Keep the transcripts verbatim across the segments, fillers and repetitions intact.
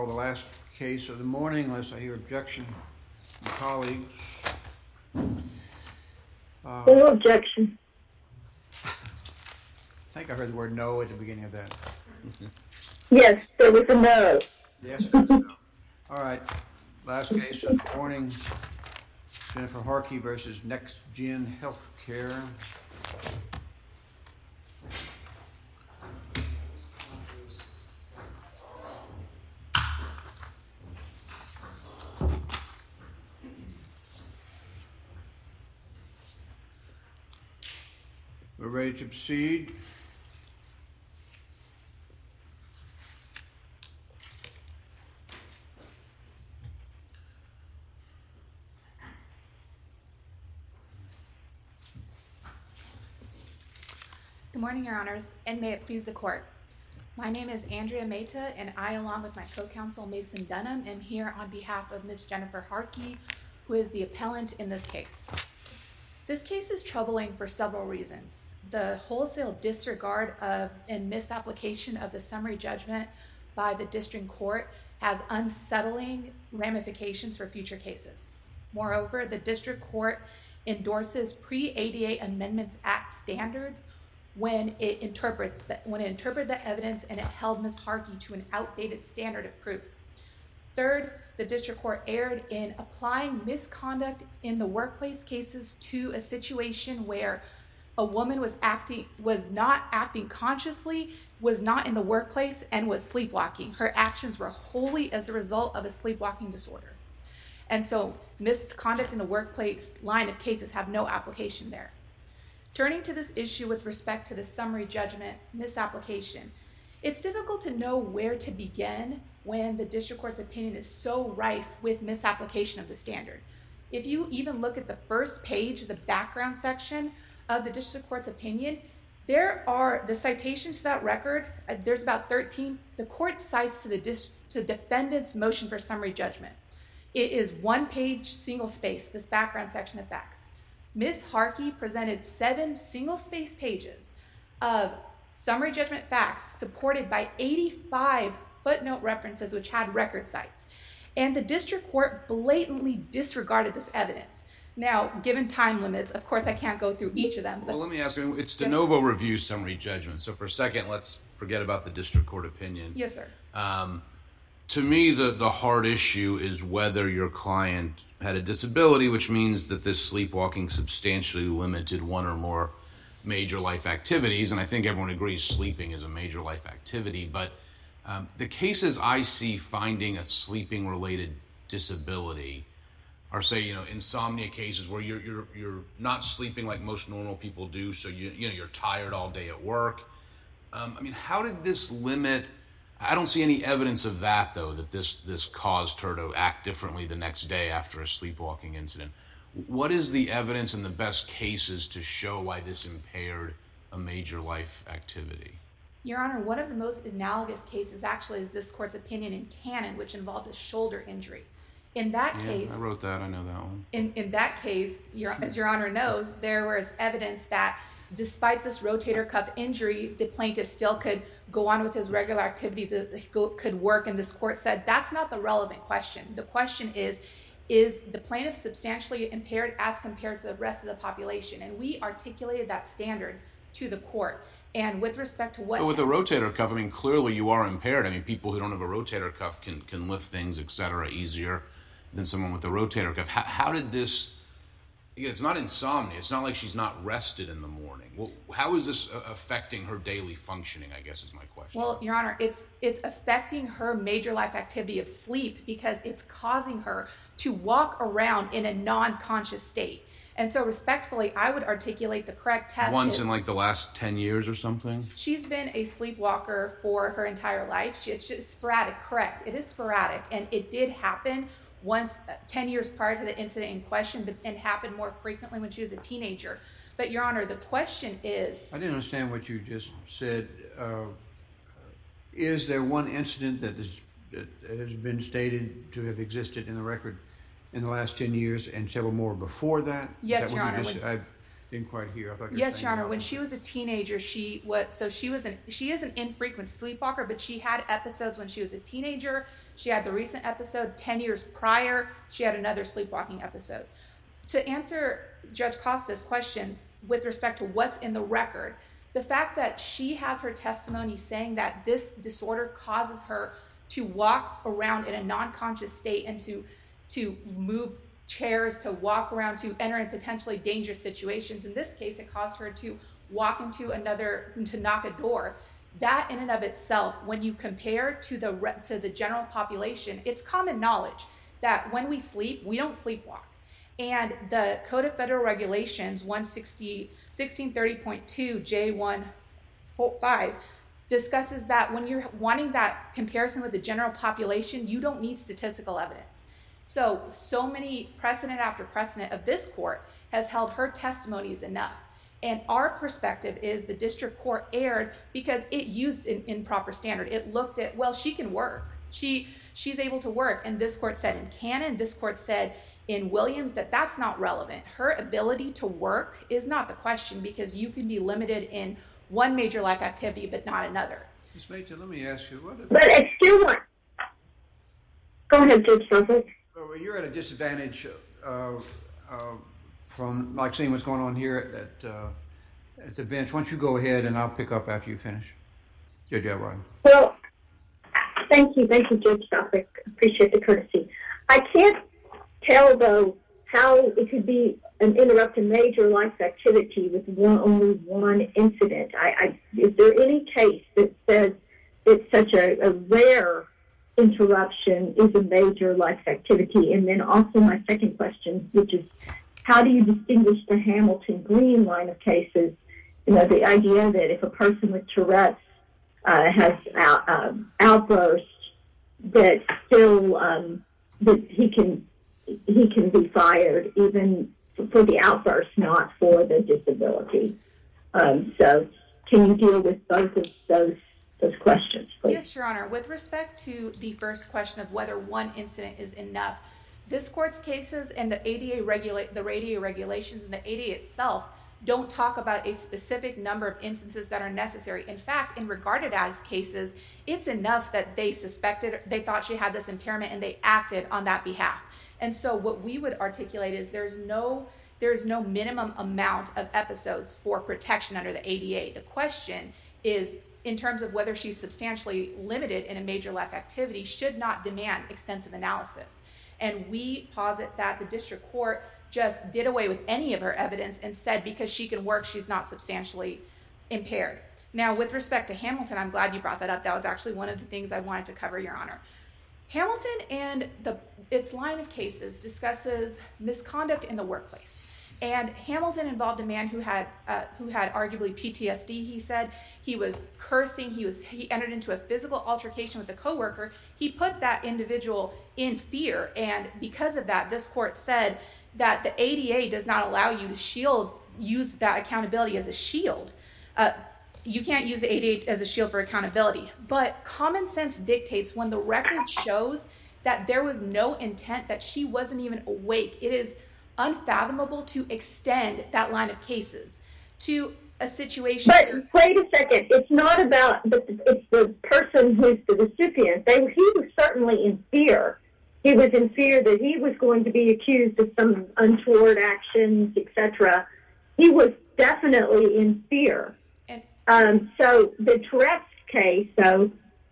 The last case of the morning, unless I hear objection from colleagues. Uh, No objection. I think I heard the word no at the beginning of that. Yes, there was a no. Yes, it is a no. All right, last case of the morning, Jennifer Harkey versus NextGen Healthcare. We're ready to proceed. Good morning, Your Honors, and may it please the Court. My name is Andrea Mehta, and I, along with my co-counsel Mason Dunham, am here on behalf of Miz Jennifer Harkey, who is the appellant in this case. This case is troubling for several reasons. The wholesale disregard of and misapplication of the summary judgment by the district court has unsettling ramifications for future cases. Moreover, the district court endorses pre-A D A Amendments Act standards when it interprets that when it interpreted the evidence and it held Miz Harkey to an outdated standard of proof. Third, the district court erred in applying misconduct in the workplace cases to a situation where a woman was acting was not acting consciously, was not in the workplace, and was sleepwalking. Her actions were wholly as a result of a sleepwalking disorder. And so misconduct in the workplace line of cases have no application there. Turning to this issue with respect to the summary judgment misapplication, it's difficult to know where to begin when the district court's opinion is so rife with misapplication of the standard. If you even look at the first page, the background section of the district court's opinion, there are the citations to that record. Uh, there's about thirteen. The court cites to the dis- to defendant's motion for summary judgment. It is one page, single space, this background section of facts. Miz Harkey presented seven single space pages of summary judgment facts supported by eighty-five footnote references which had record sites. And the district court blatantly disregarded this evidence. Now, given time limits, of course I can't go through each of them. But well, let me ask you, it's de novo yes, review summary judgment. So for a second, let's forget about the district court opinion. Yes, sir. Um, to me, the, the hard issue is whether your client had a disability, which means that this sleepwalking substantially limited one or more major life activities. And I think everyone agrees sleeping is a major life activity. But um, the cases I see finding a sleeping-related disability are, say, you know, insomnia cases where you're you're you're not sleeping like most normal people do, so you you know you're tired all day at work. Um, I mean, how did this limit? I don't see any evidence of that, though, that this this caused her to act differently the next day after a sleepwalking incident. What is the evidence in the best cases to show why this impaired a major life activity? Your Honor, one of the most analogous cases actually is this court's opinion in Cannon, which involved a shoulder injury. In that yeah, case, I wrote that. I know that one. In in that case, your, as Your Honor knows, there was evidence that despite this rotator cuff injury, the plaintiff still could go on with his regular activity, that could work, and this court said that's not the relevant question. The question is, is the plaintiff substantially impaired as compared to the rest of the population? And we articulated that standard to the court. And with respect to what... But with a rotator cuff, I mean, clearly you are impaired. I mean, people who don't have a rotator cuff can, can lift things, et cetera, easier than someone with a rotator cuff. How, how did this... It's not insomnia. It's not like she's not rested in the morning. Well, how is this affecting her daily functioning, I guess is my question. Well, Your Honor, it's it's affecting her major life activity of sleep because it's causing her to walk around in a non-conscious state. And so respectfully, I would articulate the correct test. Once is, in like the last ten years or something? She's been a sleepwalker for her entire life. She, it's, it's sporadic, correct. It is sporadic. And it did happen once uh, ten years prior to the incident in question, but, and happened more frequently when she was a teenager. But Your Honor, the question is... I didn't understand what you just said. Uh, is there one incident that, is, that has been stated to have existed in the record in the last ten years and several more before that? Yes, Is that Your what you Honor. just, When, I didn't quite hear. I thought you were yes, saying Your Honor. that. When she was a teenager, she was so she was an she is an infrequent sleepwalker, but she had episodes when she was a teenager. She had the recent episode. ten years prior, she had another sleepwalking episode. To answer Judge Costa's question with respect to what's in the record, the fact that she has her testimony saying that this disorder causes her to walk around in a non-conscious state and to to move chairs, to walk around, to enter in potentially dangerous situations. In this case, it caused her to walk into another, to knock a door. That in and of itself, when you compare to the to the general population, it's common knowledge that when we sleep, we don't sleepwalk. And the Code of Federal Regulations one sixty, sixteen thirty point two J one five discusses that when you're wanting that comparison with the general population, you don't need statistical evidence. So, so many precedent after precedent of this court has held her testimony is enough. And our perspective is the district court erred because it used an improper standard. It looked at, well, she can work. She she's able to work. And this court said in Cannon, this court said in Williams that that's not relevant. Her ability to work is not the question because you can be limited in one major life activity but not another. Miz Mehta, let me ask you, what if... But it's still not. Go ahead, Judge Suffolk. Well, you're at a disadvantage uh, uh, from like seeing what's going on here at uh, at the bench. Why don't you go ahead and I'll pick up after you finish. Judge Elrod. Well, thank you, thank you, Judge Suffolk. Appreciate the courtesy. I can't tell though how it could be an interrupted major life activity with one only one incident. I, I is there any case that says it's such a, a rare interruption is a major life activity? And then also my second question, which is, how do you distinguish the Hamilton Green line of cases? You know, the idea that if a person with Tourette's uh, has out, uh, outbursts, that still um, that he can he can be fired even for the outburst, not for the disability. Um, so, can you deal with both of those? Those questions, please. Yes, Your Honor. With respect to the first question of whether one incident is enough, this court's cases and the A D A regulate the A D A regulations and the A D A itself don't talk about a specific number of instances that are necessary. In fact, in regarded as cases, it's enough that they suspected, they thought she had this impairment, and they acted on that behalf. And so, what we would articulate is there's no there's no minimum amount of episodes for protection under the A D A. The question is, in terms of whether she's substantially limited in a major life activity, should not demand extensive analysis. And we posit that the district court just did away with any of her evidence and said because she can work, she's not substantially impaired. Now, with respect to Hamilton, I'm glad you brought that up. That was actually one of the things I wanted to cover, Your Honor. Hamilton and the its line of cases discusses misconduct in the workplace. And Hamilton involved a man who had uh, who had arguably P T S D. He said he was cursing. He was he entered into a physical altercation with a coworker. He put that individual in fear, and because of that, this court said that the A D A does not allow you to shield use that accountability as a shield. Uh, you can't use the A D A as a shield for accountability. But common sense dictates when the record shows that there was no intent, that she wasn't even awake. It is unfathomable to extend that line of cases to a situation. But where, wait a second, it's not about the, it's the person who's the recipient. They, he was certainly in fear. He was in fear that he was going to be accused of some untoward actions, et cetera. He was definitely in fear. and, Um, so the Tourette's case, though,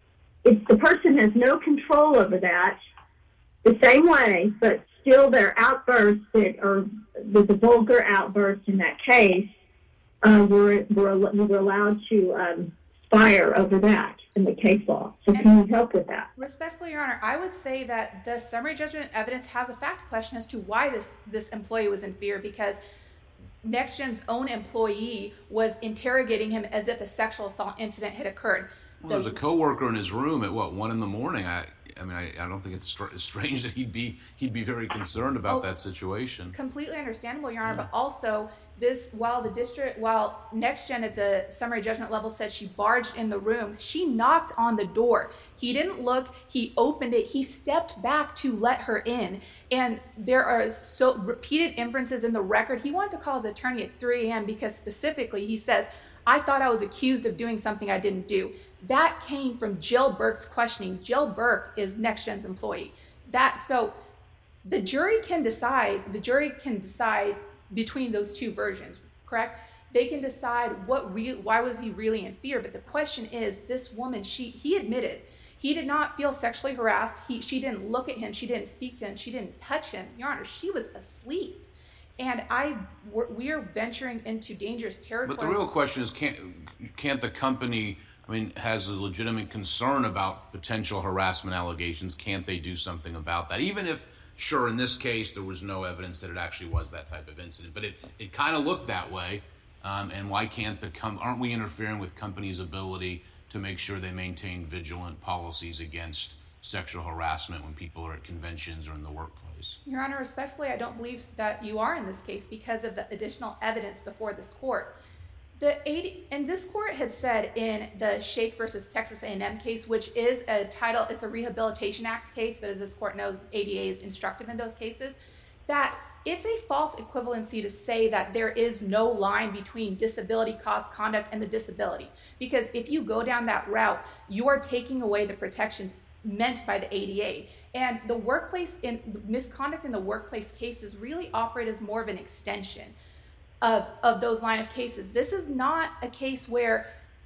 if the person has no control over that, the same way, but still their outbursts that are the, the vulgar outbursts in that case, uh, were, were, we were allowed to um, fire over that in the case law. So can you help with that? Respectfully, Your Honor, I would say that the summary judgment evidence has a fact question as to why this, this employee was in fear, because NextGen's own employee was interrogating him as if a sexual assault incident had occurred. Well, there's a coworker in his room at what one in the morning. I, I mean, I, I don't think it's str- strange that he'd be he'd be very concerned about Oh, that situation. Completely understandable, Your Honor, Yeah. but also this, while the district, while NextGen at the summary judgment level said she barged in the room, she knocked on the door. He didn't look, he opened it, he stepped back to let her in. And there are so repeated inferences in the record. He wanted to call his attorney at three a.m. because specifically he says, I thought I was accused of doing something I didn't do. That came from Jill Burke's questioning. Jill Burke is NextGen's employee. That so the jury can decide, the jury can decide between those two versions, correct? They can decide what real, why was he really in fear? But the question is, this woman, she he admitted he did not feel sexually harassed. He she didn't look at him. She didn't speak to him. She didn't touch him. Your Honor, she was asleep. And I we are venturing into dangerous territory. But the real question is, can't can't the company, I mean, has a legitimate concern about potential harassment allegations? Can't they do something about that? Even if, sure, in this case, there was no evidence that it actually was that type of incident, but it, it kind of looked that way. Um, and why can't the com- aren't we interfering with companies' ability to make sure they maintain vigilant policies against sexual harassment when people are at conventions or in the workplace? Your Honor, respectfully, I don't believe that you are in this case because of the additional evidence before this court. The eighty, and this court had said in the Shake versus Texas A and M case, which is a title, it's a Rehabilitation Act case, but as this court knows, A D A is instructive in those cases, that it's a false equivalency to say that there is no line between disability-caused conduct and the disability. Because if you go down that route, you are taking away the protections meant by the A D A. And the workplace, in misconduct in the workplace cases really operate as more of an extension of, of those line of cases. This is not a case where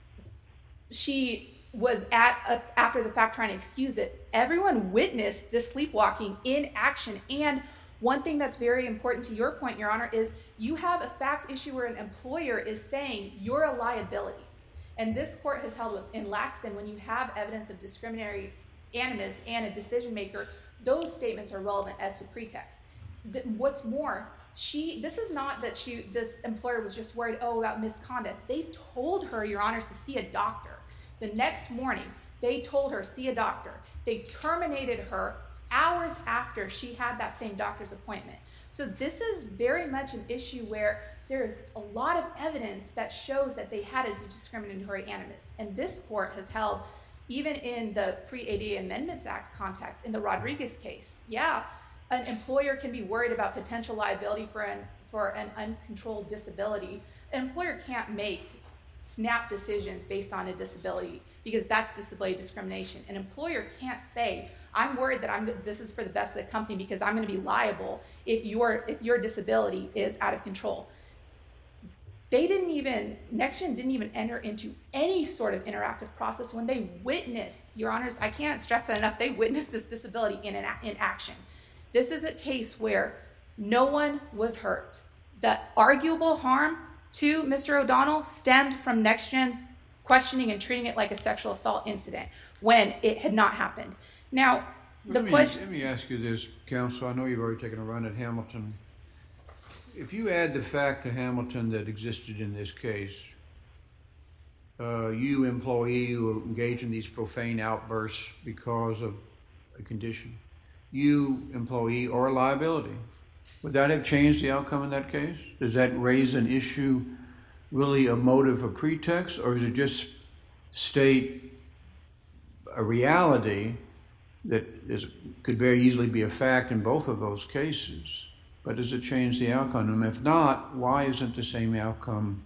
she was at a, after the fact trying to excuse it. Everyone witnessed this sleepwalking in action. And one thing that's very important to your point, Your Honor, is you have a fact issue where an employer is saying you're a liability. And this court has held with, in Laxton, when you have evidence of discriminatory animus and a decision maker, those statements are relevant as to pretext. The, what's more, she this is not that she this employer was just worried, oh, about misconduct. They told her, Your Honors, to see a doctor. The next morning, they told her, see a doctor. They terminated her hours after she had that same doctor's appointment. So this is very much an issue where there's a lot of evidence that shows that they had a discriminatory animus. And this court has held, even in the pre-A D A Amendments Act context, in the Rodriguez case, yeah, an employer can be worried about potential liability for an, for an uncontrolled disability. An employer can't make snap decisions based on a disability because that's disability discrimination. An employer can't say, I'm worried that I'm this is for the best of the company because I'm going to be liable if your if your disability is out of control. They didn't even, NextGen didn't even enter into any sort of interactive process when they witnessed, Your Honors, I can't stress that enough, they witnessed this disability in, an, in action. This is a case where no one was hurt. The arguable harm to Mister O'Donnell stemmed from NextGen's questioning and treating it like a sexual assault incident when it had not happened. Now, the let me, question... Let me ask you this, counsel. I know you've already taken a run at Hamilton. If you add the fact to Hamilton that existed in this case, uh, you employee who engage in these profane outbursts because of a condition, you employee or a liability, would that have changed the outcome in that case? Does that raise an issue, really a motive or pretext, or does it just state a reality that is, could very easily be a fact in both of those cases? But does it change the outcome? And if not, why isn't the same outcome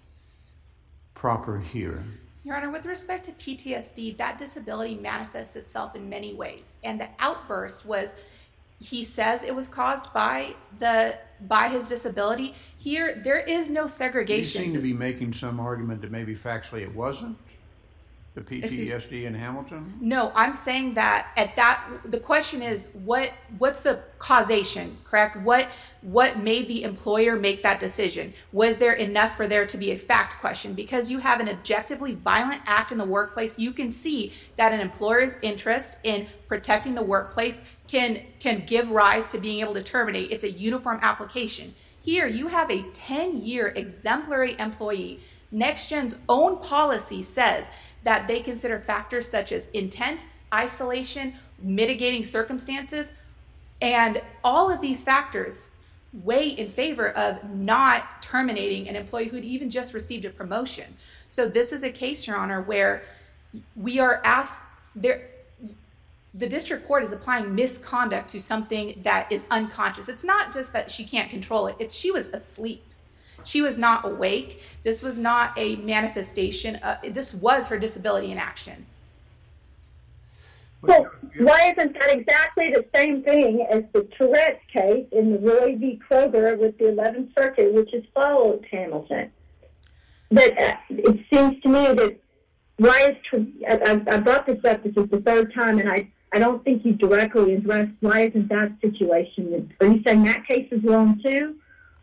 proper here? Your Honor, with respect to P T S D, that disability manifests itself in many ways. And the outburst was, he says it was caused by the by his disability. Here, there is no segregation. You seem to be making some argument that maybe factually it wasn't the P T S D in Hamilton? No, I'm saying that at that, the question is, what what's the causation, correct? What what made the employer make that decision? Was there enough for there to be a fact question? Because you have an objectively violent act in the workplace, you can see that an employer's interest in protecting the workplace can can give rise to being able to terminate. It's a uniform application. Here, you have a ten-year exemplary employee. NextGen's own policy says that they consider factors such as intent, isolation, mitigating circumstances, and all of these factors weigh in favor of not terminating an employee who'd even just received a promotion. So this is a case, Your Honor, where we are asked, there, the district court is applying misconduct to something that is unconscious. It's not just that she can't control it, it's she was asleep. She was not awake. This was not a manifestation. Of, this was her disability in action. So why isn't that exactly the same thing as the Tourette's case in the Roy v. Kroger with the eleventh Circuit, which has followed Hamilton? But uh, it seems to me that why is I, I brought this up. This is the third time, and I, I don't think you directly addressed why isn't that situation? Are you saying that case is wrong too,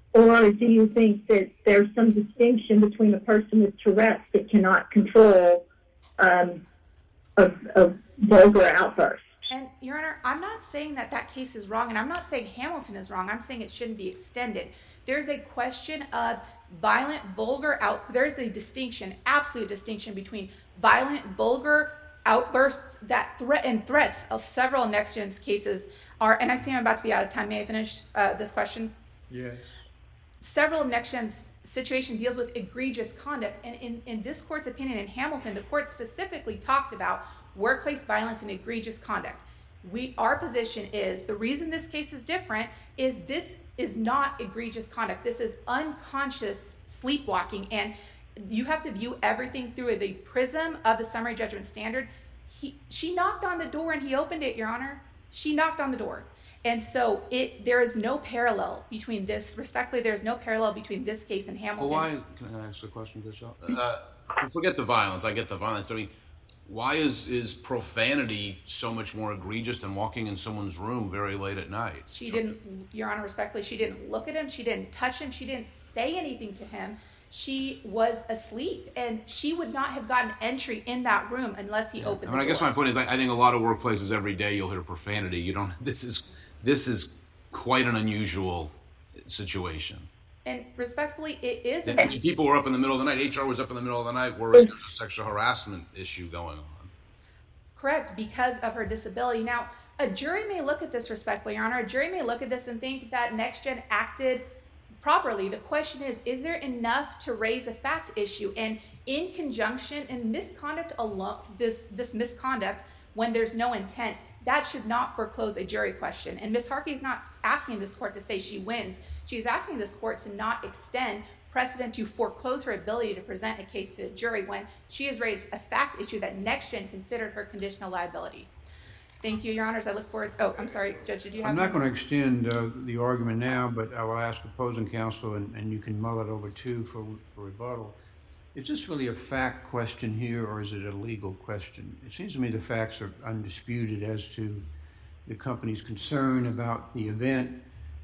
or do you think that there's some distinction between a person with Tourette's that cannot control um, of, of vulgar outbursts? And, Your Honor, I'm not saying that that case is wrong, and I'm not saying Hamilton is wrong. I'm saying it shouldn't be extended. There's a question of violent, vulgar out. There's a distinction, absolute distinction between violent, vulgar outbursts that threaten threats of several Next Gen's cases are. And I see I'm about to be out of time. May I finish uh, this question? Yeah. Several of Next Gen's situation deals with egregious conduct, and in, in this court's opinion in Hamilton, the court specifically talked about workplace violence and egregious conduct. We, our position is the reason this case is different is this is not egregious conduct. This is unconscious sleepwalking, and you have to view everything through the prism of the summary judgment standard. He, she knocked on the door and he opened it, Your Honor. She knocked on the door. And so it there is no parallel between this, respectfully, there's no parallel between this case and Hamilton. Well, why, can I ask a question, Bishop? Uh, forget the violence, I get the violence. I mean, why is, is profanity so much more egregious than walking in someone's room very late at night? She didn't, Your Honor, respectfully, she didn't look at him, she didn't touch him, she didn't say anything to him. She was asleep, and she would not have gotten entry in that room unless he Yeah. opened I mean, the door. I guess my point is, I, I think a lot of workplaces every day you'll hear profanity. You don't. This is this is quite an unusual situation. And respectfully, it is. I mean, people were up in the middle of the night. H R was up in the middle of the night worried there's a sexual harassment issue going on. Correct, because of her disability. Now, a jury may look at this respectfully, Your Honor. A jury may look at this and think that Next Gen acted properly. The question is, is there enough to raise a fact issue? And in conjunction, in misconduct alone, this this misconduct, when there's no intent, that should not foreclose a jury question. And Miz Harkey is not asking this court to say she wins. She's asking this court to not extend precedent to foreclose her ability to present a case to a jury when she has raised a fact issue that Next Gen considered her conditional liability. Thank you, Your Honors. I look forward. Oh, I'm sorry, Judge. Did you have? I'm not going to extend uh, the argument now, but I will ask opposing counsel, and, and you can mull it over too for, for rebuttal. Is this really a fact question here, or is it a legal question? It seems to me the facts are undisputed as to the company's concern about the event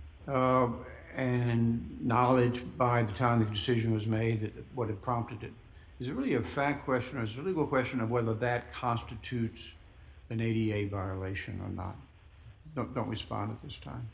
uh, and knowledge by the time the decision was made that what had prompted it. Is it really a fact question, or is it a legal question of whether that constitutes an A D A violation or not? Don't, don't respond at this time.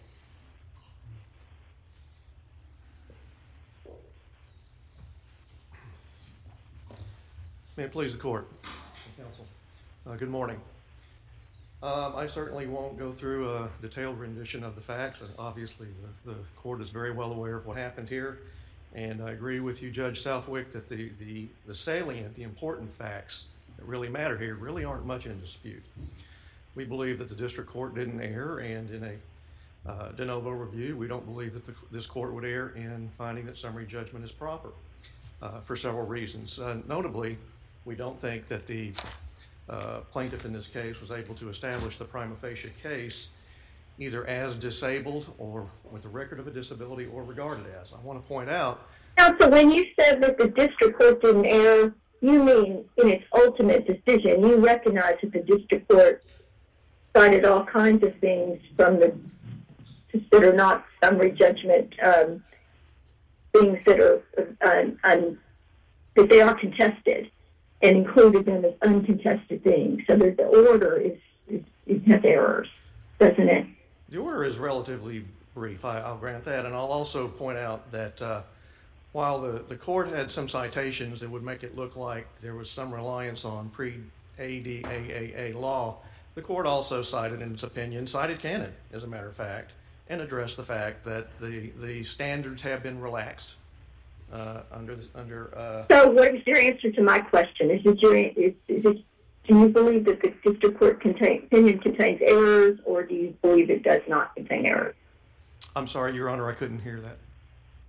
May it please the court, counsel. Uh, good morning. Um, I certainly won't go through a detailed rendition of the facts. And obviously, the, the court is very well aware of what happened here. And I agree with you, Judge Southwick, that the, the, the salient, the important facts that really matter here really aren't much in dispute. We believe that the district court didn't err, and in a uh, de novo review, we don't believe that the, this court would err in finding that summary judgment is proper uh, for several reasons. Uh, notably, we don't think that the uh, plaintiff in this case was able to establish the prima facie case either as disabled or with a record of a disability or regarded as. I want to point out. Counsel, when you said that the district court didn't err, you mean in its ultimate decision, you recognize that the district court cited all kinds of things from the that are not summary judgment, um, things that are uh, un, that they are contested, and included them as uncontested things, so that the order is, is, is has errors, doesn't it? The order is relatively brief, I, I'll grant that, and I'll also point out that uh, while the, the court had some citations that would make it look like there was some reliance on pre-A D A A law, the court also cited in its opinion, cited canon, as a matter of fact, and addressed the fact that the, the standards have been relaxed uh, under, under uh, So what is your answer to my question? Is it your, is, is it, do you believe that the district court contain, opinion contains errors, or do you believe it does not contain errors? I'm sorry, Your Honor, I couldn't hear that.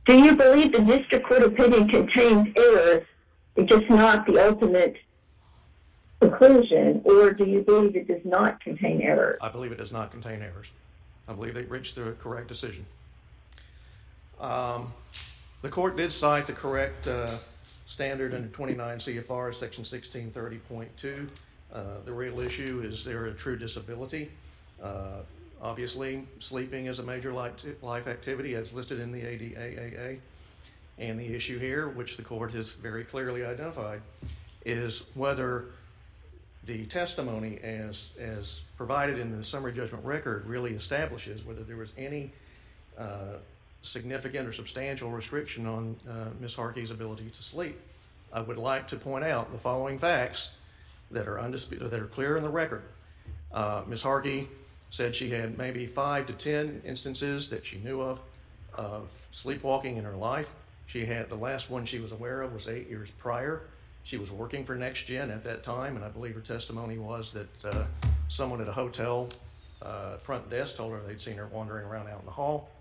do you believe the district court opinion contains errors, just not the ultimate conclusion, or do you believe it does not contain errors? I believe it does not contain errors. I believe they reached the correct decision. Um, the court did cite the correct uh, standard under twenty-nine C F R section sixteen thirty point two. Uh, the real issue is there a true disability. Uh, obviously, sleeping is a major life activity as listed in the A D A A A. And the issue here, which the court has very clearly identified, is whether the testimony as, as provided in the summary judgment record really establishes whether there was any uh, significant or substantial restriction on uh, Miz Harkey's ability to sleep. I would like to point out the following facts that are undisputed, that are clear in the record. Uh, Miz Harkey said she had maybe five to ten instances that she knew of of sleepwalking in her life. She had, the last one she was aware of was eight years prior. She was working for NextGen at that time, and I believe her testimony was that uh, someone at a hotel uh, front desk told her they'd seen her wandering around out in the hall.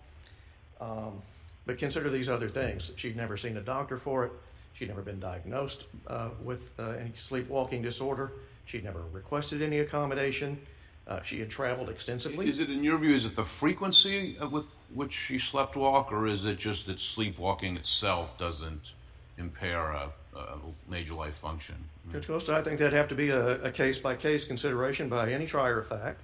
Um, but consider these other things. She'd never seen a doctor for it. She'd never been diagnosed uh, with uh, any sleepwalking disorder. She'd never requested any accommodation. Uh, she had traveled extensively. Is it, in your view, is it the frequency with which she sleptwalk, or is it just that sleepwalking itself doesn't impair a, a major life function? Judge Costa, I think that'd have to be a, a case-by-case consideration by any trier of fact.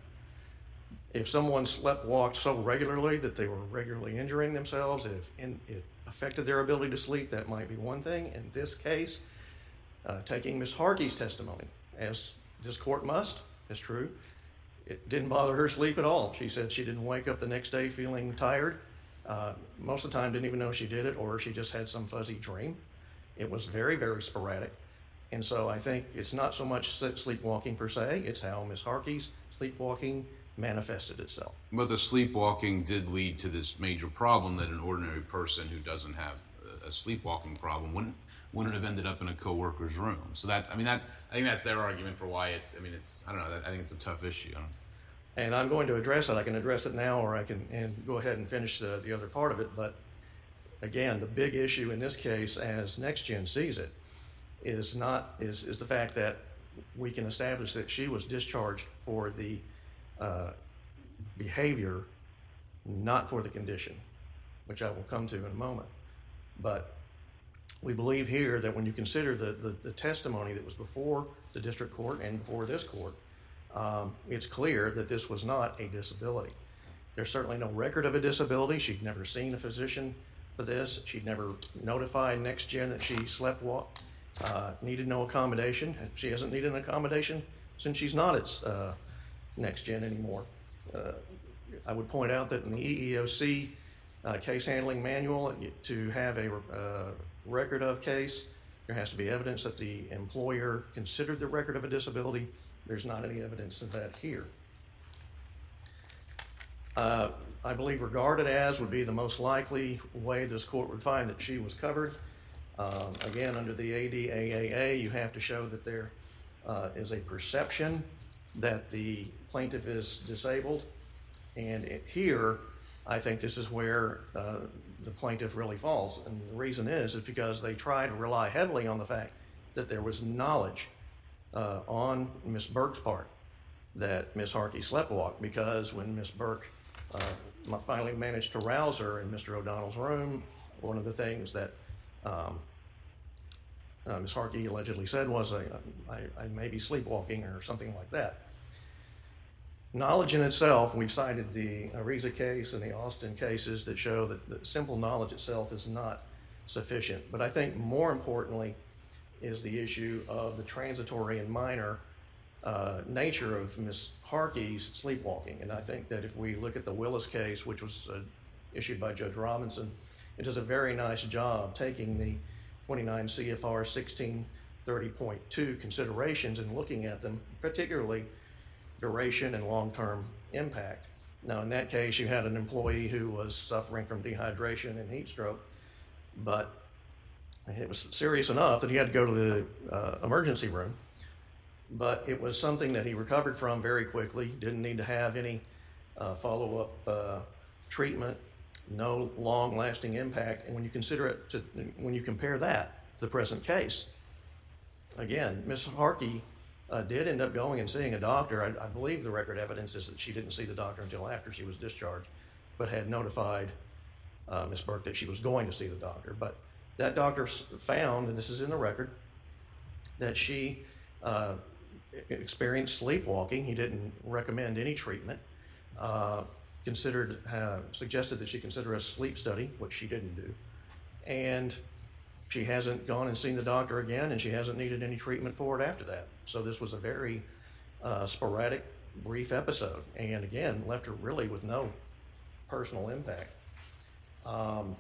If someone sleptwalked so regularly that they were regularly injuring themselves, if in, it affected their ability to sleep, that might be one thing. In this case, uh, taking Miz Harkey's testimony, as this court must, is true, it didn't bother her sleep at all. She said she didn't wake up the next day feeling tired. Uh, most of the time didn't even know she did it, or she just had some fuzzy dream. It was very, very sporadic. And so I think it's not so much sleepwalking per se, it's how Miz Harkey's sleepwalking manifested itself. But the sleepwalking did lead to this major problem that an ordinary person who doesn't have a sleepwalking problem wouldn't wouldn't have ended up in a coworker's room. So that, I mean, that I think that's their argument for why it's. I mean, it's. I don't know. I think it's a tough issue. I don't And I'm going to address it. I can address it now, or I can and go ahead and finish the, the other part of it. But again, the big issue in this case, as NextGen sees it, is not is is the fact that we can establish that she was discharged for the uh, behavior, not for the condition, which I will come to in a moment. But we believe here that when you consider the, the, the testimony that was before the district court and before this court, um, it's clear that this was not a disability. There's certainly no record of a disability. She'd never seen a physician for this. She'd never notified NextGen that she sleptwalked, uh, needed no accommodation. She hasn't needed an accommodation since she's not at uh, NextGen anymore. Uh, I would point out that in the E E O C uh, case handling manual, to have a uh, record of case, there has to be evidence that the employer considered the record of a disability. There's not any evidence of that here. Uh, I believe regarded as would be the most likely way this court would find that she was covered. Um, again, under the A D A A A, you have to show that there uh, is a perception that the plaintiff is disabled. And it, here, I think this is where uh, the plaintiff really falls. And the reason is, is because they try to rely heavily on the fact that there was knowledge uh, on Miz Burke's part that Miz Harkey sleptwalked, because when Miz Burke uh, finally managed to rouse her in Mister O'Donnell's room, one of the things that um, uh, Miz Harkey allegedly said was, I, I, I may be sleepwalking or something like that. Knowledge in itself, we've cited the Ariza case and the Austin cases that show that the simple knowledge itself is not sufficient. But I think more importantly is the issue of the transitory and minor uh, nature of Miz Harkey's sleepwalking. And I think that if we look at the Willis case, which was uh, issued by Judge Robinson, it does a very nice job taking the twenty-nine C F R sixteen thirty point two considerations and looking at them, particularly duration and long-term impact. Now, in that case, you had an employee who was suffering from dehydration and heat stroke, but it was serious enough that he had to go to the uh, emergency room. But it was something that he recovered from very quickly, didn't need to have any uh, follow-up uh, treatment, no long-lasting impact. And when you consider it to, when you compare that to the present case, again, Miz Harkey uh, did end up going and seeing a doctor. I, I believe the record evidence is that she didn't see the doctor until after she was discharged, but had notified uh, Miz Burke that she was going to see the doctor. But that doctor found, and this is in the record, that she uh, experienced sleepwalking. He didn't recommend any treatment. Uh, considered, uh, suggested that she consider a sleep study, which she didn't do. And she hasn't gone and seen the doctor again, and she hasn't needed any treatment for it after that. So this was a very uh, sporadic, brief episode. And again, left her really with no personal impact. Um,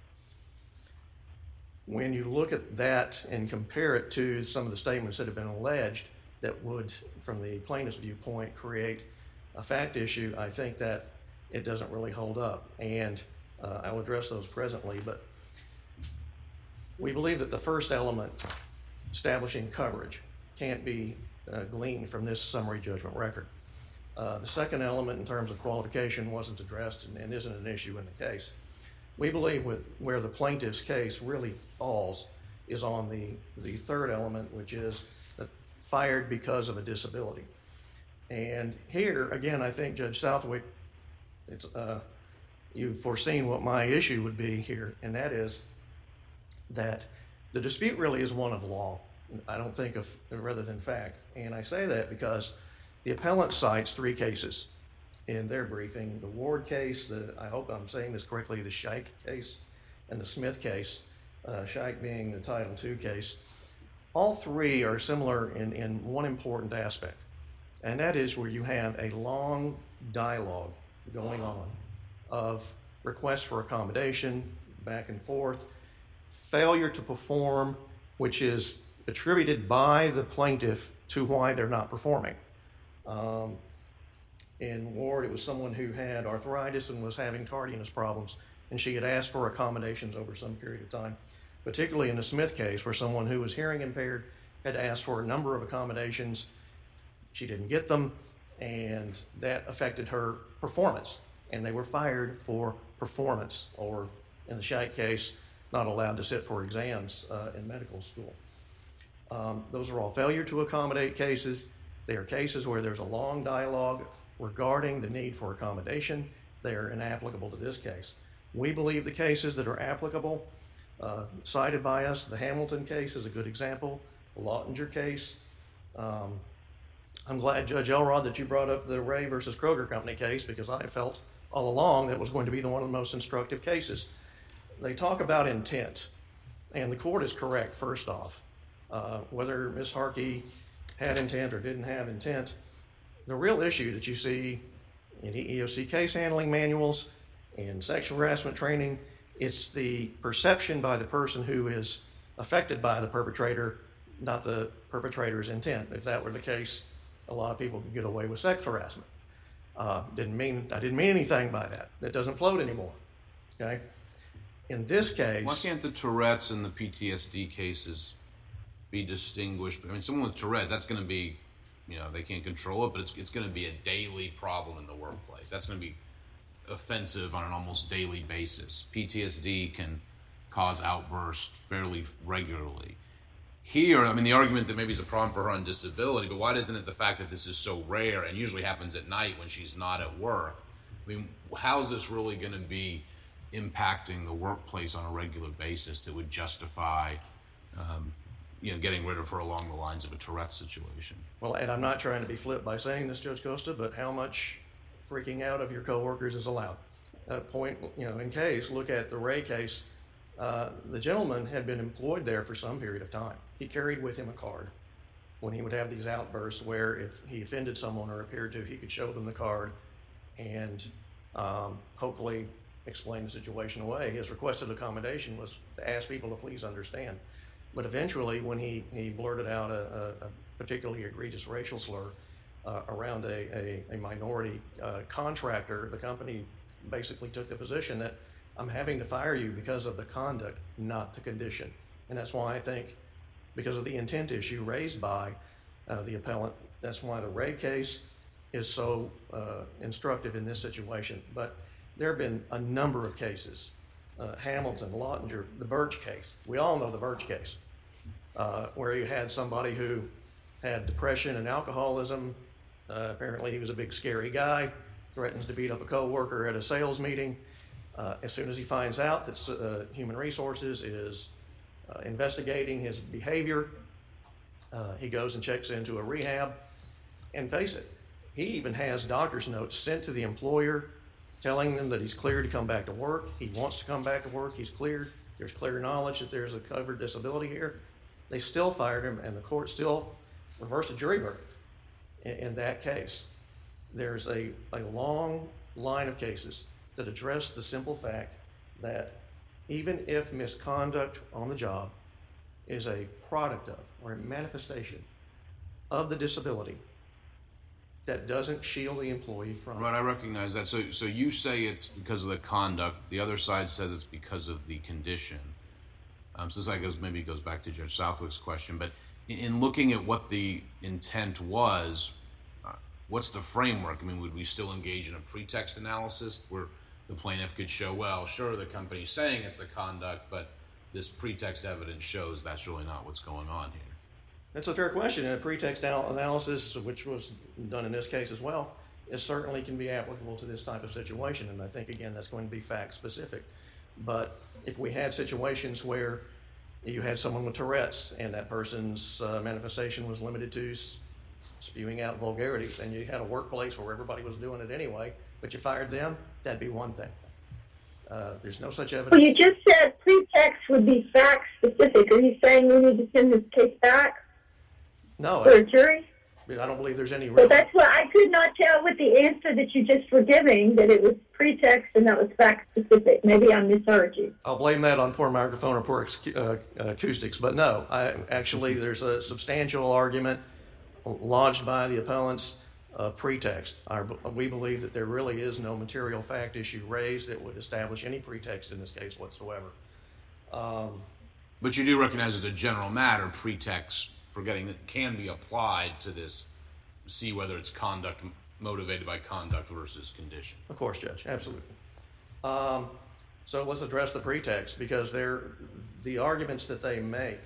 when you look at that and compare it to some of the statements that have been alleged that would, from the plaintiff's viewpoint, create a fact issue, I think that it doesn't really hold up. And uh, I'll address those presently, but we believe that the first element, establishing coverage, can't be uh, gleaned from this summary judgment record. Uh, the second element, in terms of qualification, wasn't addressed and, and isn't an issue in the case. We believe with, where the plaintiff's case really falls is on the, the third element, which is that fired because of a disability. And here, again, I think Judge Southwick, it's, uh, you've foreseen what my issue would be here, and that is that the dispute really is one of law. I don't think of rather than fact. And I say that because the appellant cites three cases in their briefing: the Ward case, the, I hope I'm saying this correctly, the Scheich case, and the Smith case, uh, Scheich being the Title two case. All three are similar in, in one important aspect, and that is where you have a long dialogue going on of requests for accommodation, back and forth, failure to perform, which is attributed by the plaintiff to why they're not performing. Um, in Ward, it was someone who had arthritis and was having tardiness problems, and she had asked for accommodations over some period of time, particularly in the Smith case, where someone who was hearing impaired had asked for a number of accommodations. She didn't get them, and that affected her performance, and they were fired for performance, or in the Scheich case, not allowed to sit for exams uh, in medical school. Um, those are all failure to accommodate cases. They are cases where there's a long dialogue regarding the need for accommodation. They are inapplicable to this case. We believe the cases that are applicable, uh, cited by us, the Hamilton case is a good example, the Lautinger case. Um, I'm glad, Judge Elrod, that you brought up the Ray versus Kroger Company case, because I felt all along that was going to be the one of the most instructive cases. They talk about intent, and the court is correct, first off. Uh, whether Miz Harkey had intent or didn't have intent, the real issue that you see in E E O C case handling manuals, in sexual harassment training, it's the perception by the person who is affected by the perpetrator, not the perpetrator's intent. If that were the case, a lot of people could get away with sex harassment. Uh, didn't mean, I didn't mean anything by that. That doesn't float anymore, okay? In this case... Why can't the Tourette's and the P T S D cases be distinguished? I mean, someone with Tourette's, that's going to be, you know, they can't control it, but it's it's going to be a daily problem in the workplace. That's going to be offensive on an almost daily basis. P T S D can cause outbursts fairly regularly. Here, I mean, the argument that maybe is a problem for her on disability, but why isn't it the fact that this is so rare and usually happens at night when she's not at work? I mean, how's this really going to be impacting the workplace on a regular basis that would justify, um, you know, getting rid of her along the lines of a Tourette situation? Well, and I'm not trying to be flip by saying this, Judge Costa, but how much freaking out of your coworkers is allowed? Uh, point, you know, in case, look at the Ray case. Uh, the gentleman had been employed there for some period of time. He carried with him a card when he would have these outbursts where if he offended someone or appeared to, he could show them the card and um, hopefully explain the situation away. His requested accommodation was to ask people to please understand. But eventually, when he, he blurted out a, a, a particularly egregious racial slur uh, around a, a, a minority uh, contractor, the company basically took the position that I'm having to fire you because of the conduct, not the condition. And that's why I think, because of the intent issue raised by uh, the appellant, that's why the Ray case is so uh, instructive in this situation. But there have been a number of cases, uh, Hamilton, Lottinger, the Birch case. We all know the Birch case, uh, where you had somebody who had depression and alcoholism. Uh, apparently he was a big scary guy, threatens to beat up a coworker at a sales meeting. Uh, as soon as he finds out that uh, Human Resources is uh, investigating his behavior, uh, he goes and checks into a rehab. And face it, he even has doctor's notes sent to the employer telling them that he's cleared to come back to work. He wants to come back to work. He's cleared. There's clear knowledge that there's a covered disability here. They still fired him, and the court still reversed a jury verdict in, in that case. There's a, a long line of cases that address the simple fact that even if misconduct on the job is a product of or a manifestation of the disability, that doesn't shield the employee from Right, I recognize that. So, so you say it's because of the conduct. The other side says it's because of the condition. Um, so this I guess maybe goes back to Judge Southwick's question. But in, in looking at what the intent was, uh, what's the framework? I mean, would we still engage in a pretext analysis where the plaintiff could show, well, sure, the company's saying it's the conduct, but this pretext evidence shows that's really not what's going on here? That's a fair question, and a pretext al- analysis, which was done in this case as well, is certainly can be applicable to this type of situation, and I think, again, that's going to be fact-specific. But if we had situations where you had someone with Tourette's and that person's uh, manifestation was limited to s- spewing out vulgarities, and you had a workplace where everybody was doing it anyway, but you fired them, that'd be one thing. Uh, there's no such evidence. Well, you just said pretext would be fact-specific. Are you saying we need to send this case back? No, For a I, jury? I don't believe there's any So real... that's what I could not tell with the answer that you just were giving, that it was pretext and that was fact specific. Maybe I misheard you. I'll blame that on poor microphone or poor ex- uh, acoustics, but no, I, actually there's a substantial argument lodged by the appellants of pretext. Our, we believe that there really is no material fact issue raised that would establish any pretext in this case whatsoever. Um, But you do recognize as a general matter, pretext, forgetting that can be applied to this, see whether it's conduct motivated by conduct versus condition. Of course, Judge, absolutely. Um, so let's address the pretext, because they're, the arguments that they make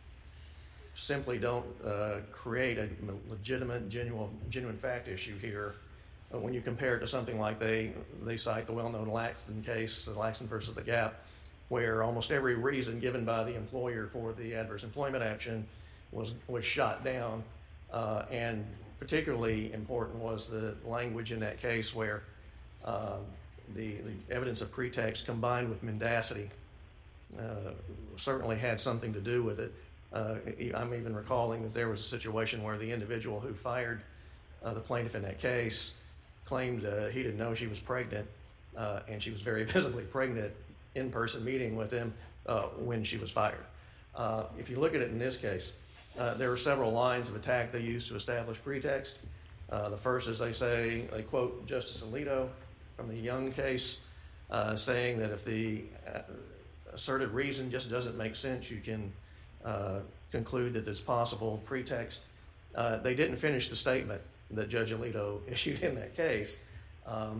simply don't uh, create a legitimate, genuine, genuine fact issue here. Uh, when you compare it to something like they, they cite the well-known Laxton case, Laxton versus the Gap, where almost every reason given by the employer for the adverse employment action was was shot down, uh, and particularly important was the language in that case where uh, the, the evidence of pretext combined with mendacity uh, certainly had something to do with it. Uh, I'm even recalling that there was a situation where the individual who fired uh, the plaintiff in that case claimed uh, he didn't know she was pregnant, uh, and she was very visibly pregnant in-person meeting with him uh, when she was fired. Uh, if you look at it in this case, uh, there are several lines of attack they used to establish pretext. Uh, the first is they say, they quote Justice Alito from the Young case, uh, saying that if the uh, asserted reason just doesn't make sense, you can uh, conclude that there's possible pretext. Uh, they didn't finish the statement that Judge Alito issued in that case. Um,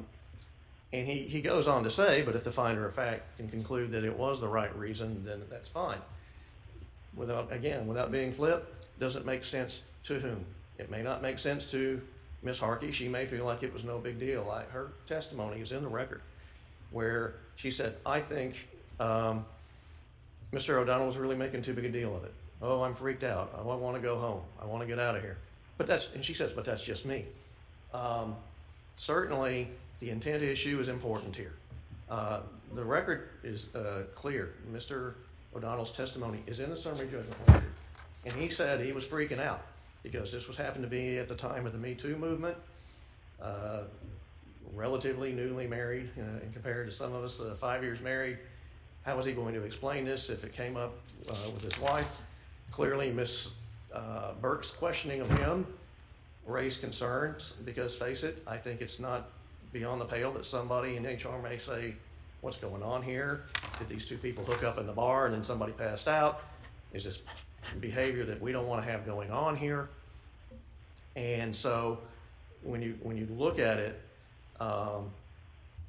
And he, he goes on to say, but if the finder of fact can conclude that it was the right reason, then that's fine. Without, again, without being flip, doesn't make sense to whom? It may not make sense to Miz Harkey. She may feel like it was no big deal. I, her testimony is in the record where she said, I think um, Mister O'Donnell was really making too big a deal of it. Oh, I'm freaked out. Oh, I want to go home. I want to get out of here. But that's, and she says, but that's just me. Um, certainly, the intent issue is important here. Uh, the record is uh, clear. Mister O'Donnell's testimony is in the summary judgment record. And he said he was freaking out because this was happened to be at the time of the Me Too movement, uh, relatively newly married uh, and compared to some of us, uh, five years married. How was he going to explain this if it came up uh, with his wife? Clearly, Miz Uh, Burke's questioning of him raised concerns because, face it, I think it's not beyond the pale that somebody in H R may say, what's going on here? Did these two people hook up in the bar and then somebody passed out? Is this behavior that we don't want to have going on here? And so when you when you look at it, um,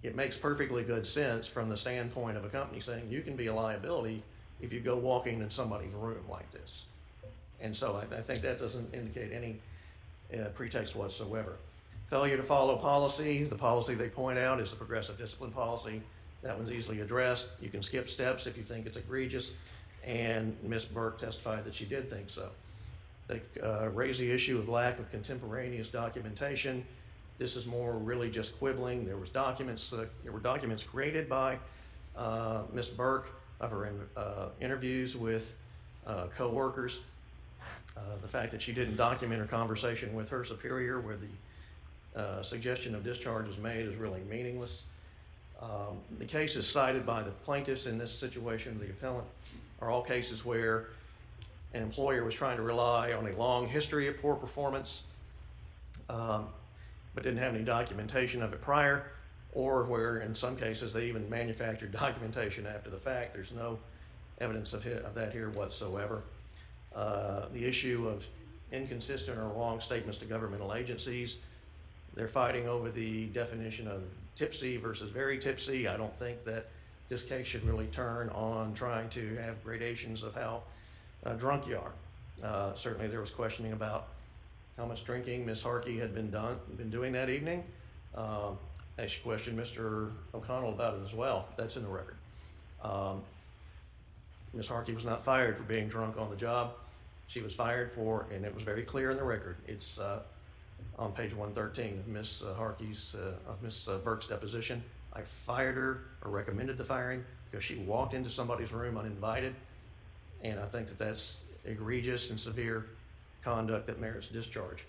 it makes perfectly good sense from the standpoint of a company saying you can be a liability if you go walking in somebody's room like this. And so I, I think that doesn't indicate any uh, pretext whatsoever. Failure to follow policy, the policy they point out is the progressive discipline policy. That one's easily addressed. You can skip steps if you think it's egregious, and Miz Burke testified that she did think so. They uh, raised the issue of lack of contemporaneous documentation. This is more really just quibbling. There was documents, uh, there were documents created by uh, Miz Burke of her in, uh, interviews with uh, co-workers. Uh, the fact that she didn't document her conversation with her superior where the uh, suggestion of discharge is made is really meaningless. Um, the cases cited by the plaintiffs in this situation, the appellant, are all cases where an employer was trying to rely on a long history of poor performance, um, but didn't have any documentation of it prior, or where in some cases they even manufactured documentation after the fact. There's no evidence of, of that here whatsoever. Uh, the issue of inconsistent or wrong statements to governmental agencies, they're fighting over the definition of tipsy versus very tipsy. I don't think that this case should really turn on trying to have gradations of how uh, drunk you are. Uh, certainly there was questioning about how much drinking Miz Harkey had been done, been doing that evening. Um, and she questioned Mister O'Connell about it as well. That's in the record. Um, Miz Harkey was not fired for being drunk on the job. She was fired for, and it was very clear in the record, it's uh, on page one thirteen of Miz Harkey's, uh, of Miz Burke's deposition. I fired her, or recommended the firing, because she walked into somebody's room uninvited, and I think that that's egregious and severe conduct that merits discharge.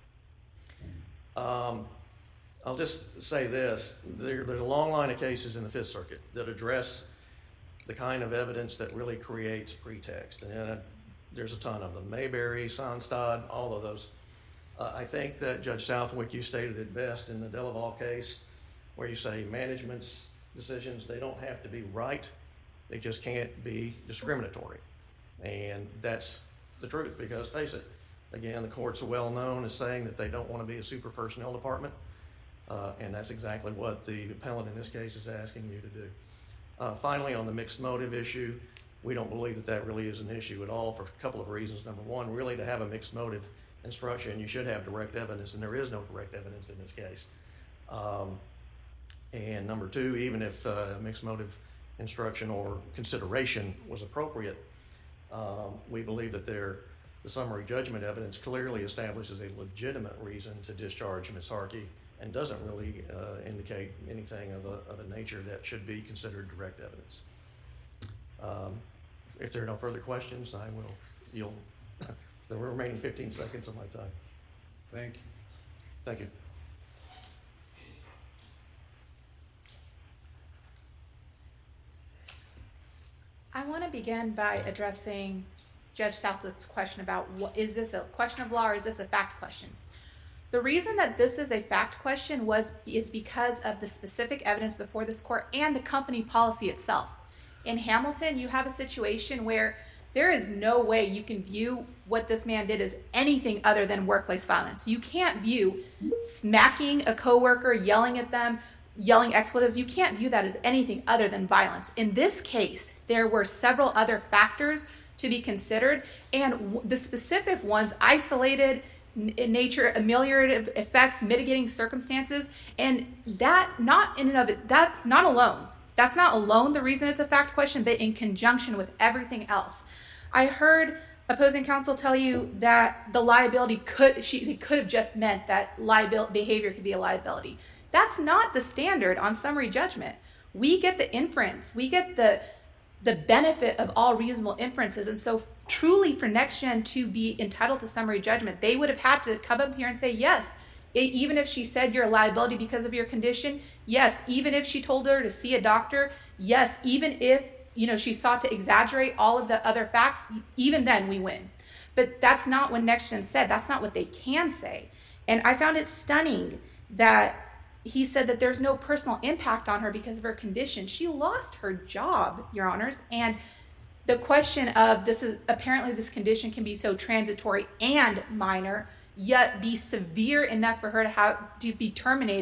Um, I'll just say this, there, there's a long line of cases in the Fifth Circuit that address the kind of evidence that really creates pretext, and uh, there's a ton of them. Mayberry, Sonstad, all of those. Uh, I think that Judge Southwick, you stated it best in the Delaval case, where you say management's decisions, they don't have to be right, they just can't be discriminatory. And that's the truth, because face it, again, the courts are well known as saying that they don't want to be a super personnel department, uh, and that's exactly what the appellant in this case is asking you to do. Uh, finally, on the mixed motive issue, we don't believe that that really is an issue at all for a couple of reasons. Number one, really to have a mixed motive instruction, you should have direct evidence, and there is no direct evidence in this case. Um, and number two, even if uh, mixed motive instruction or consideration was appropriate, um, we believe that there, the summary judgment evidence clearly establishes a legitimate reason to discharge Miz Harkey and doesn't really uh, indicate anything of a, of a nature that should be considered direct evidence. Um, if there are no further questions, I will yield the remaining fifteen seconds of my time. Thank you. Thank you. I want to begin by addressing Judge Southwick's question about what, is this a question of law or is this a fact question? The reason that this is a fact question was is because of the specific evidence before this court and the company policy itself. In Hamilton, you have a situation where there is no way you can view what this man did as anything other than workplace violence. You can't view smacking a coworker, yelling at them, yelling expletives. You can't view that as anything other than violence. In this case, there were several other factors to be considered, and the specific ones isolated in nature, ameliorative effects, mitigating circumstances, and that not in and of it, that not alone. That's not alone the reason it's a fact question, but in conjunction with everything else. I heard opposing counsel tell you that the liability could, she it could have just meant that liability behavior could be a liability. That's not the standard on summary judgment. We get the inference, we get the the benefit of all reasonable inferences, and so truly for NextGen to be entitled to summary judgment, they would have had to come up here and say, yes, even if she said you're a liability because of your condition, yes, even if she told her to see a doctor, yes, even if you know she sought to exaggerate all of the other facts, even then we win. But that's not what NextGen said. That's not what they can say. And I found it stunning that he said that there's no personal impact on her because of her condition. She lost her job, Your Honors, and the question of this is apparently this condition can be so transitory and minor, yet be severe enough for her to have to be terminated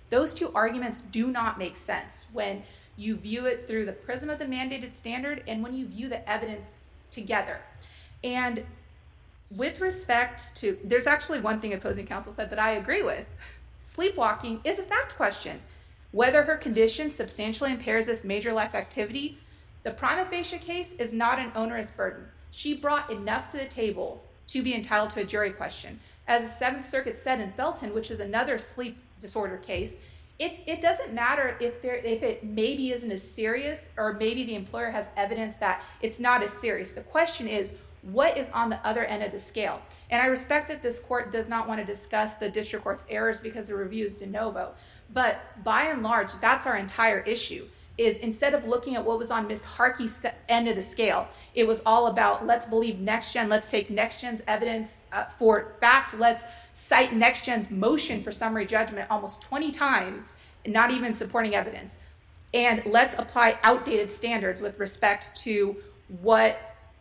Those two arguments do not make sense when you view it through the prism of the mandated standard and when you view the evidence together. And with respect to, there's actually one thing opposing counsel said that I agree with. Sleepwalking is a fact question. Whether her condition substantially impairs this major life activity, the prima facie case is not an onerous burden. She brought enough to the table to be entitled to a jury question. As the Seventh Circuit said in Felton, which is another sleep disorder case, it, it doesn't matter if there if it maybe isn't as serious, or maybe the employer has evidence that it's not as serious. The question is, what is on the other end of the scale? And I respect that this court does not want to discuss the district court's errors because the review is de novo. But by and large, that's our entire issue, is instead of looking at what was on Miz Harkey's end of the scale, it was all about, let's believe NextGen, let's take NextGen's evidence uh, for fact, let's cite NextGen's motion for summary judgment almost twenty times, not even supporting evidence. And let's apply outdated standards with respect to what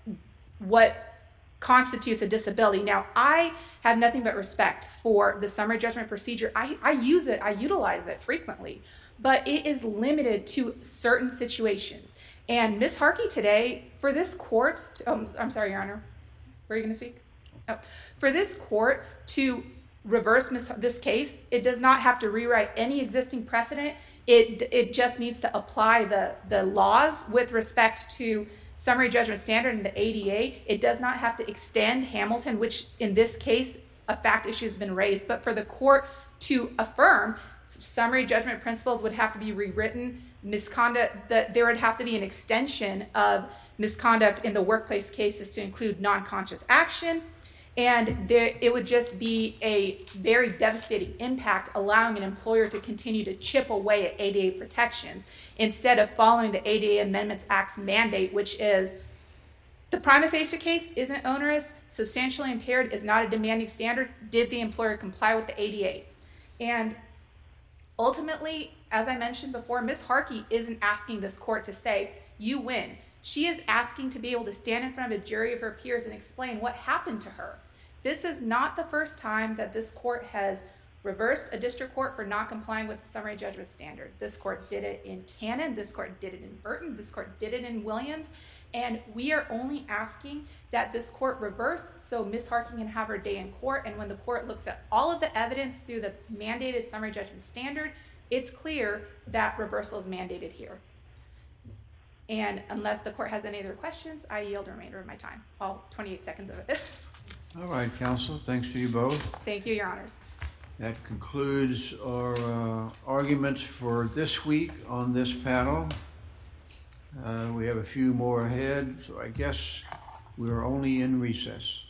what constitutes a disability. Now, I have nothing but respect for the summary judgment procedure. I, I use it, I utilize it frequently, but it is limited to certain situations. And Miz Harkey today, for this court, to, oh, I'm sorry, Your Honor, were you going to speak? Oh. For this court to reverse Miz this case, it does not have to rewrite any existing precedent. It, it just needs to apply the, the laws with respect to summary judgment standard in the A D A. It does not have to extend Hamilton, which in this case, a fact issue has been raised. But for the court to affirm, summary judgment principles would have to be rewritten. Misconduct, that there would have to be an extension of misconduct in the workplace cases to include non-conscious action. And there, it would just be a very devastating impact, allowing an employer to continue to chip away at A D A protections instead of following the A D A Amendments Act's mandate, which is the prima facie case isn't onerous, substantially impaired is not a demanding standard. Did the employer comply with the A D A? And ultimately, as I mentioned before, Miz Harkey isn't asking this court to say, you win. She is asking to be able to stand in front of a jury of her peers and explain what happened to her. This is not the first time that this court has reversed a district court for not complying with the summary judgment standard. This court did it in Cannon. This court did it in Burton. This court did it in Williams. And we are only asking that this court reverse so Miz Harkey can have her day in court. And when the court looks at all of the evidence through the mandated summary judgment standard, it's clear that reversal is mandated here. And unless the court has any other questions, I yield the remainder of my time, all twenty-eight seconds of it. All right, counsel. Thanks to you both. Thank you, Your Honors. That concludes our uh, arguments for this week on this panel. Uh, we have a few more ahead, so I guess we're only in recess.